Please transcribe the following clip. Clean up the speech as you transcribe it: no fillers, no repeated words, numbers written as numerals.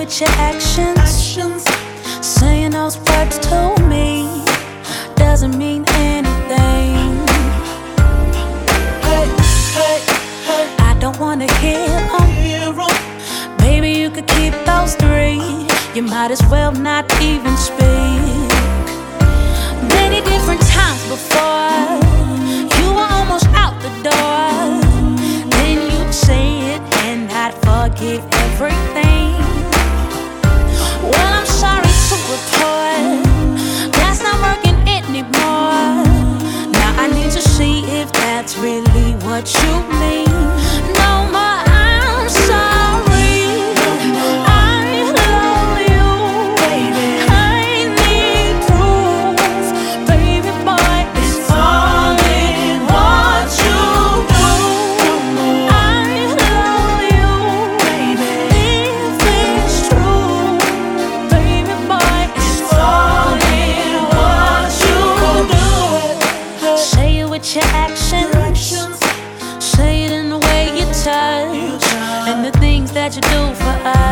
with your actions. Saying those words to me doesn't mean anything. I don't wanna hear them. Baby, you could keep those three. You might as well not even speak. Many different times before, you were almost out the door. Then you'd say it and I'd forgive everything. Well, I'm sorry to report, that's not working anymore. Now I need to see if that's really what you mean. No more, I'm sorry. I love you, baby. I need proof, baby boy. It's all in what you do. I love you, baby. If it's true, baby boy, it's all in what you do. Say it with your actions. Say it in the way you touch and the things that you do for us.